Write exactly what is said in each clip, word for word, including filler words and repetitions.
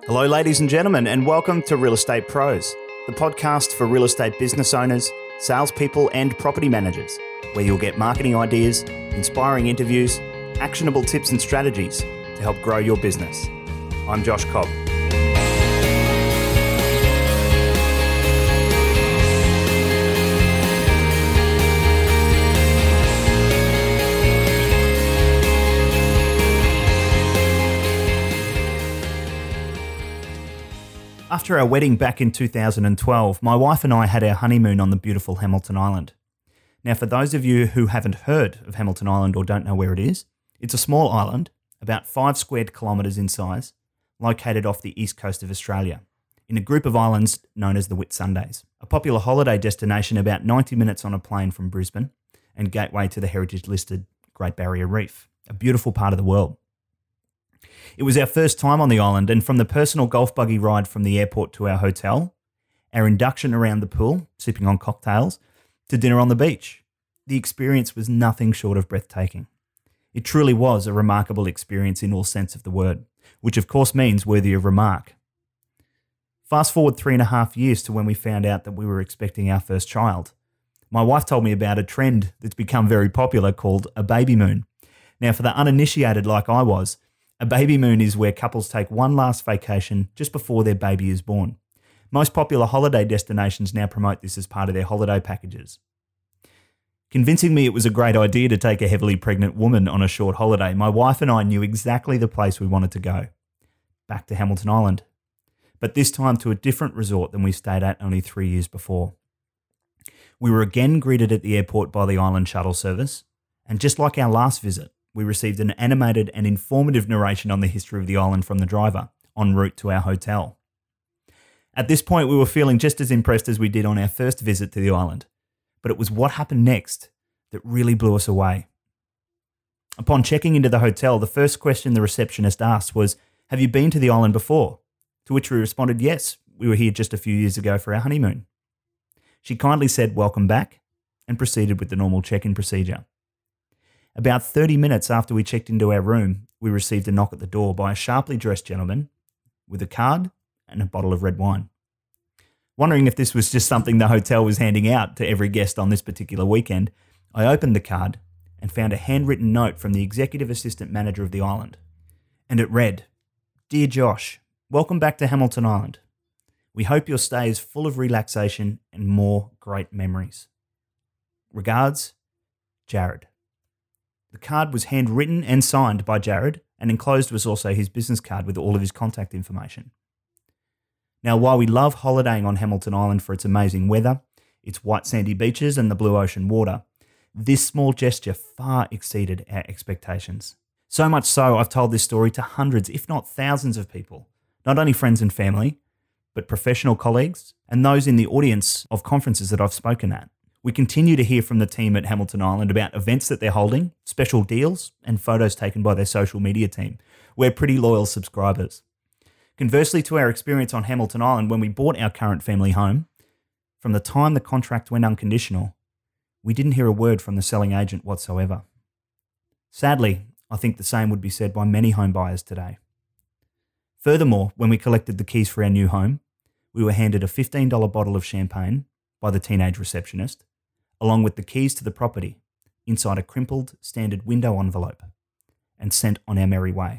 Hello, ladies and gentlemen, and welcome to Real Estate Pros, the podcast for real estate business owners, salespeople, and property managers, where you'll get marketing ideas, inspiring interviews, actionable tips and strategies to help grow your business. I'm Josh Cobb. After our wedding back in two thousand twelve, my wife and I had our honeymoon on the beautiful Hamilton Island. Now, for those of you who haven't heard of Hamilton Island or don't know where it is, it's a small island, about five squared kilometres in size, located off the east coast of Australia, in a group of islands known as the Whitsundays, a popular holiday destination about ninety minutes on a plane from Brisbane and gateway to the heritage-listed Great Barrier Reef, a beautiful part of the world. It was our first time on the island, and from the personal golf buggy ride from the airport to our hotel, our induction around the pool, sipping on cocktails, to dinner on the beach, the experience was nothing short of breathtaking. It truly was a remarkable experience in all sense of the word, which of course means worthy of remark. Fast forward three and a half years to when we found out that we were expecting our first child. My wife told me about a trend that's become very popular called a baby moon. Now, for the uninitiated like I was, a baby moon is where couples take one last vacation just before their baby is born. Most popular holiday destinations now promote this as part of their holiday packages. Convincing me it was a great idea to take a heavily pregnant woman on a short holiday, my wife and I knew exactly the place we wanted to go. Back to Hamilton Island. But this time to a different resort than we stayed at only three years before. We were again greeted at the airport by the island shuttle service, and just like our last visit, we received an animated and informative narration on the history of the island from the driver, en route to our hotel. At this point, we were feeling just as impressed as we did on our first visit to the island, but it was what happened next that really blew us away. Upon checking into the hotel, the first question the receptionist asked was, "Have you been to the island before?" To which we responded, "Yes, we were here just a few years ago for our honeymoon." She kindly said, "Welcome back," and proceeded with the normal check-in procedure. About thirty minutes after we checked into our room, we received a knock at the door by a sharply dressed gentleman with a card and a bottle of red wine. Wondering if this was just something the hotel was handing out to every guest on this particular weekend, I opened the card and found a handwritten note from the executive assistant manager of the island. And it read, "Dear Josh, welcome back to Hamilton Island. We hope your stay is full of relaxation and more great memories. Regards, Jared." The card was handwritten and signed by Jared, and enclosed was also his business card with all of his contact information. Now, while we love holidaying on Hamilton Island for its amazing weather, its white sandy beaches and the blue ocean water, this small gesture far exceeded our expectations. So much so, I've told this story to hundreds, if not thousands of people, not only friends and family, but professional colleagues and those in the audience of conferences that I've spoken at. We continue to hear from the team at Hamilton Island about events that they're holding, special deals, and photos taken by their social media team. We're pretty loyal subscribers. Conversely to our experience on Hamilton Island when we bought our current family home, from the time the contract went unconditional, we didn't hear a word from the selling agent whatsoever. Sadly, I think the same would be said by many home buyers today. Furthermore, when we collected the keys for our new home, we were handed a fifteen dollars bottle of champagne by the teenage receptionist, along with the keys to the property, inside a crimpled standard window envelope, and sent on our merry way.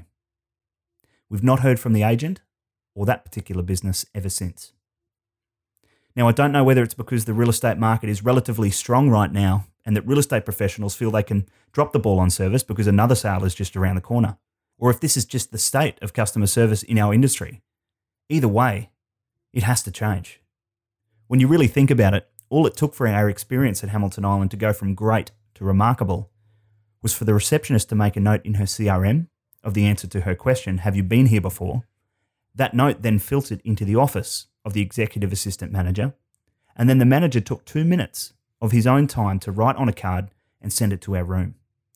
We've not heard from the agent or that particular business ever since. Now, I don't know whether it's because the real estate market is relatively strong right now and that real estate professionals feel they can drop the ball on service because another sale is just around the corner, or if this is just the state of customer service in our industry. Either way, it has to change. When you really think about it, all it took for our experience at Hamilton Island to go from great to remarkable was for the receptionist to make a note in her C R M of the answer to her question, "Have you been here before?" That note then filtered into the office of the executive assistant manager, and then the manager took two minutes of his own time to write on a card and send it to our room.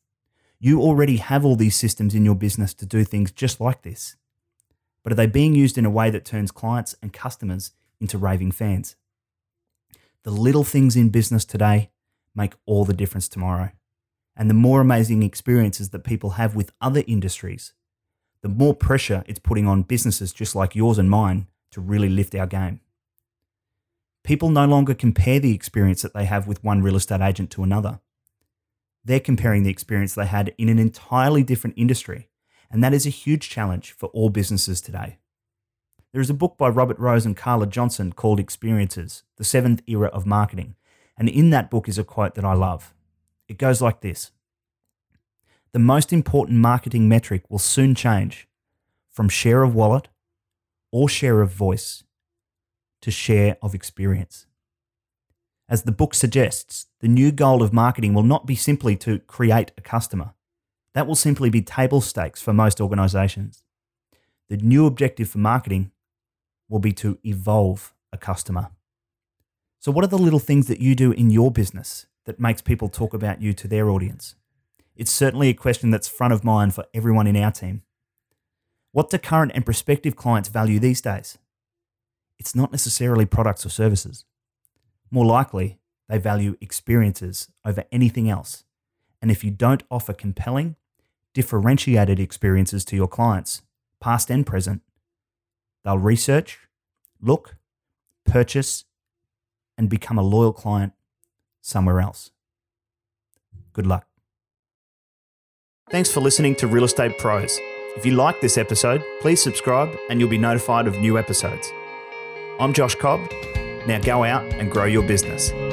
You already have all these systems in your business to do things just like this, but are they being used in a way that turns clients and customers into raving fans? The little things in business today make all the difference tomorrow. And the more amazing experiences that people have with other industries, the more pressure it's putting on businesses just like yours and mine to really lift our game. People no longer compare the experience that they have with one real estate agent to another. They're comparing the experience they had in an entirely different industry, and that is a huge challenge for all businesses today. There is a book by Robert Rose and Carla Johnson called Experiences, the Seventh Era of Marketing, and in that book is a quote that I love. It goes like this: "The most important marketing metric will soon change from share of wallet or share of voice to share of experience." As the book suggests, the new goal of marketing will not be simply to create a customer. That will simply be table stakes for most organizations. The new objective for marketing will be to evolve a customer. So what are the little things that you do in your business that makes people talk about you to their audience? It's certainly a question that's front of mind for everyone in our team. What do current and prospective clients value these days? It's not necessarily products or services. More likely, they value experiences over anything else. And if you don't offer compelling, differentiated experiences to your clients, past and present, they'll research, look, purchase, and become a loyal client somewhere else. Good luck. Thanks for listening to Real Estate Pros. If you like this episode, please subscribe and you'll be notified of new episodes. I'm Josh Cobb. Now go out and grow your business.